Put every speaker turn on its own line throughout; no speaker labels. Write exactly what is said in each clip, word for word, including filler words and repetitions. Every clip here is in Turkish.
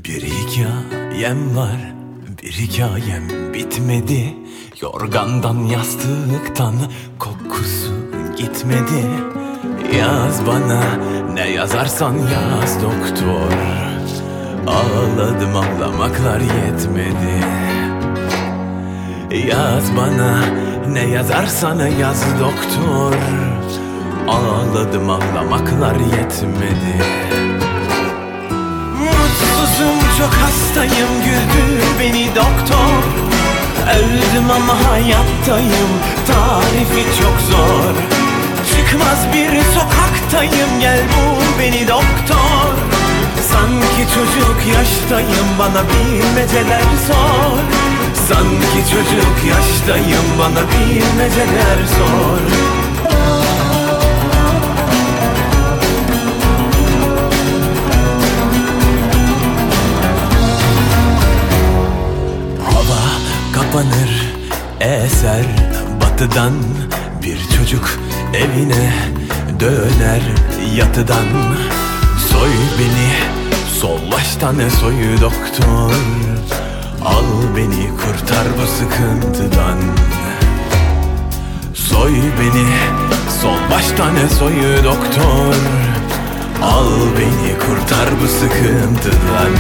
Bir hikayem var, bir hikayem bitmedi. Yorgandan yastıktan kokusu gitmedi. Yaz bana ne yazarsan yaz doktor. Ağladım ağlamaklar yetmedi. Yaz bana ne yazarsan yaz doktor. Ağladım ağlamaklar yetmedi. Mutsuzum çok hastayım, güldür beni doktor. Öldüm ama hayattayım, tarifi çok zor. Çıkmaz bir sokaktayım, gel bul beni doktor. Sanki çocuk yaştayım, bana bilmeceler sor. Sanki çocuk yaştayım, bana bilmeceler sor. Hava kapanır, eser batıdan. Bir çocuk evine döner yatıdan. Soy beni sol baştan, soy doktor. Al beni kurtar bu sıkıntıdan. Soy beni sol baştan, soy doktor. Al beni kurtar bu sıkıntıdan.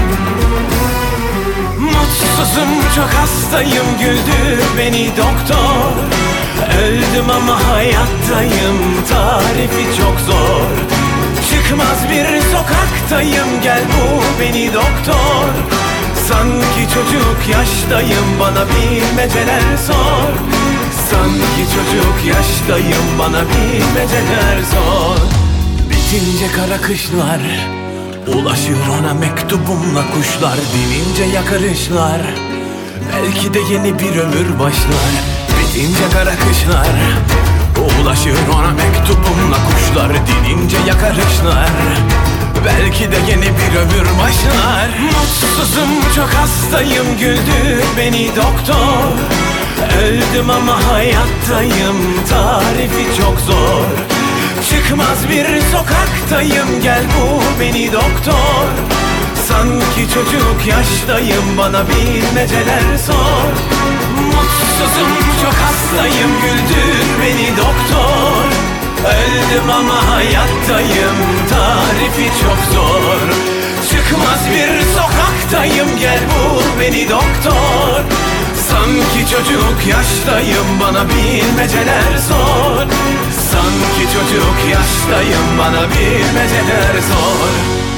Mutsuzum çok hastayım, güldür beni doktor. Öldüm ama hayattayım, tarifi çok zor. Çıkmaz bir sokaktayım, gel bul beni doktor. Sanki çocuk yaştayım, bana bilmeceler sor. Sanki çocuk yaştayım, bana bilmeceler sor. Bitince kara kışlar, ulaşır ona mektubumla kuşlar. Dinince yakarışlar, belki de yeni bir ömür başlar. Bitince kara kışlar, ulaşır ona mektubumla kuşlar. Dinince yakarışlar, belki de yeni bir ömür başlar. Mutsuzum çok hastayım, güldür beni doktor. Öldüm ama hayattayım, tarifi çok zor. Çıkmaz bir sokaktayım, gel bul beni doktor. Sanki çocuk yaştayım, bana bilmeceler sor. Mutsuzum çok hastayım, güldür beni doktor. Öldüm ama hayattayım, tarifi çok zor. Çıkmaz bir sokaktayım, gel bul beni doktor. Sanki çocuk yaştayım, bana bilmeceler sor. Sanki çocuk yaştayım, bana bilmeceler sor.